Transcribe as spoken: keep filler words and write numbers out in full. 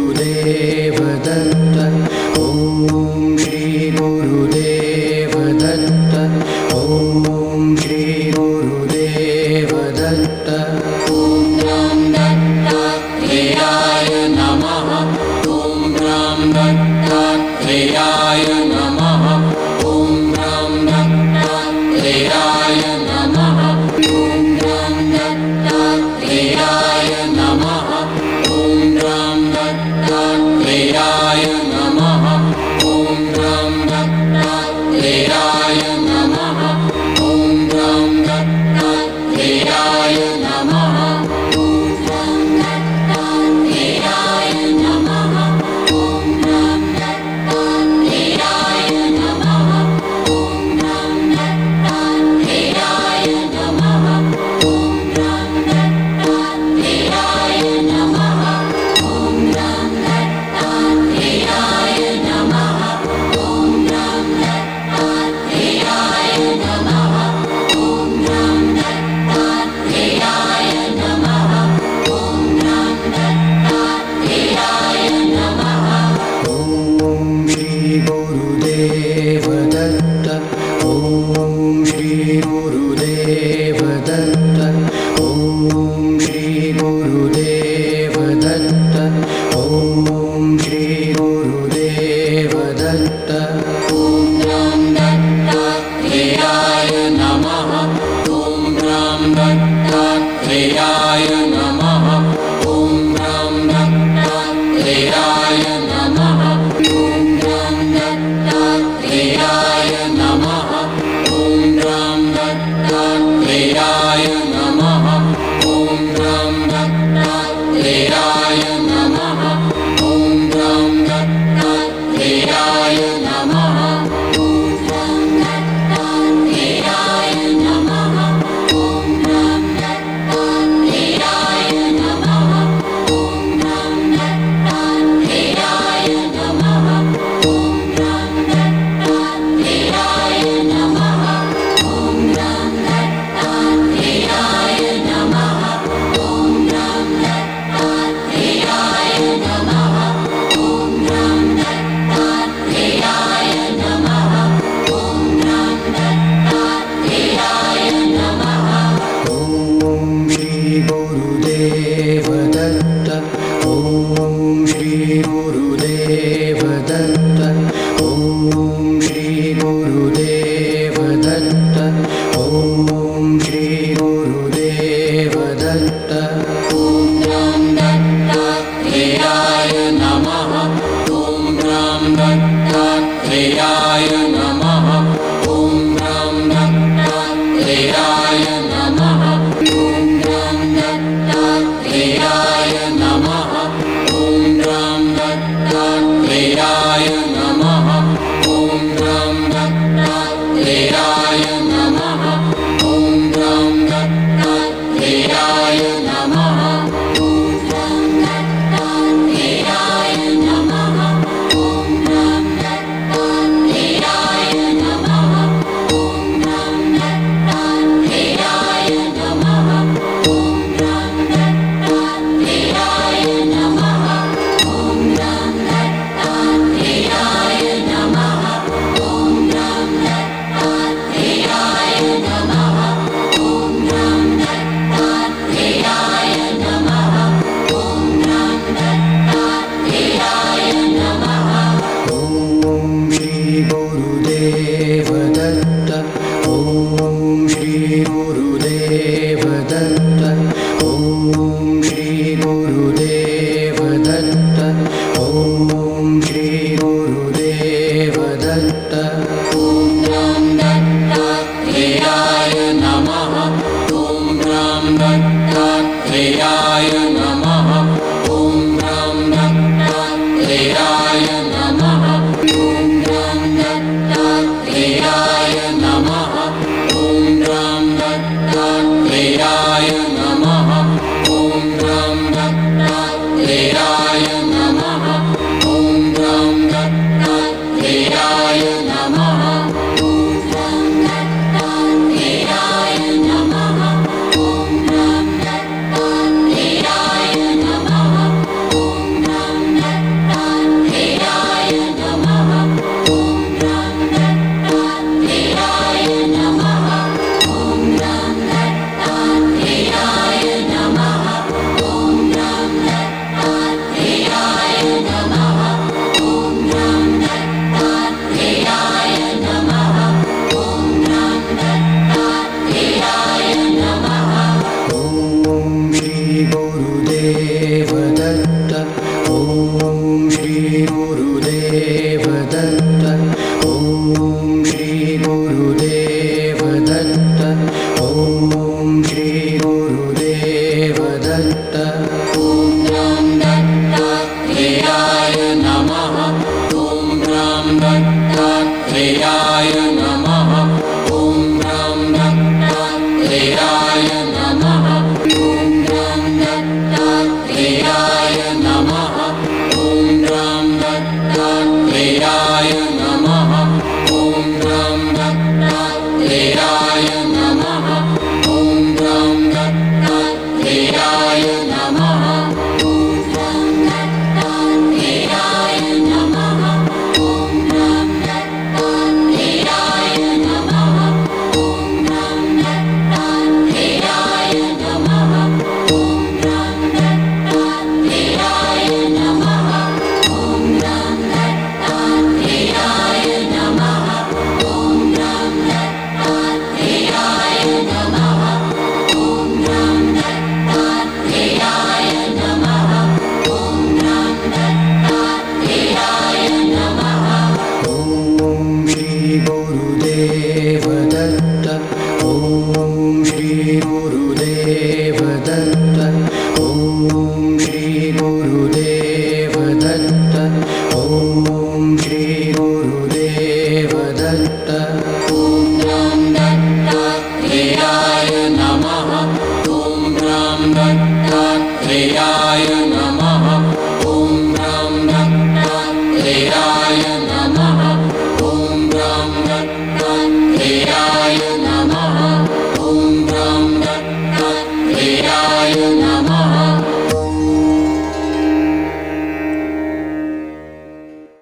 गुरुदेव दत्त। ॐ श्री गुरुदेव दत्त। ॐ श्री गुरुदेव दत्त। ॐ राम दत्तात्रेयाय नमः। ॐ राम दत्तात्रेयाय नमः। ॐ राम दत्तात्रेयाय नमः। ॐ राम दत्तात्रेयाय नमः। ॐ राम दत्तात्रेयाय नमः। ॐ राम दत्तात्रेयाय नमः। ॐ राम दत्तात्रेयाय नमः। ॐ राम दत्तात्रेयाय नमः। ॐ राम दत्तात्रेयाय नमः। ॐ राम दत्तात्रेयाय नमः। ॐ राम दत्तात्रेयाय नमः। ॐ राम दत्तात्रेयाय नमः। ॐ राम दत्तात्रेयाय नमः। ॐ राम दत्तात्रेयाय नमः। ॐ राम दत्तात्रेयाय नमः। ॐ श्री गुरुदेव दत्त। ॐ श्री गुरुदेव दत्त। ॐ श्री गुरुदेव दत्त। ॐ श्री गुरुदेव दत्त। ॐ राम दत्तात्रेयाय नमः। ॐ राम दत्तात्रेयाय नमः। ॐ राम दत्तात्रेयाय नमः। ॐ राम दत्तात्रेयाय नमः। ॐ राम दत्तात्रेयाय नमः। ॐ राम दत्तात्रेयाय नमः। ॐ राम दत्तात्रेयाय नमः। ॐ राम दत्तात्रेयाय नमः। ॐ राम दत्तात्रेयाय नमः। ॐ राम दत्तात्रेयाय नमः। ॐ राम दत्तात्रेयाय नमः। ॐ राम दत्तात्रेयाय नमः। ॐ राम दत्तात्रेयाय नमः। ॐ राम दत्तात्रेयाय नमः। ॐ राम दत्तात्रेयाय नमः। ॐ श्री गुरुदेव दत्त। ॐ श्री गुरुदेव दत्त। ॐ श्री गुरुदेव दत्त। ॐ श्री गुरुदेव दत्त। ॐ राम दत्तात्रेयाय नमः। ॐ राम दत्तात्रेयाय नमः। ॐ राम दत्तात्रेयाय नमः। ॐ राम दत्तात्रेयाय नमः। ॐ राम दत्तात्रेयाय ॐ श्री गुरुदेव दत्त।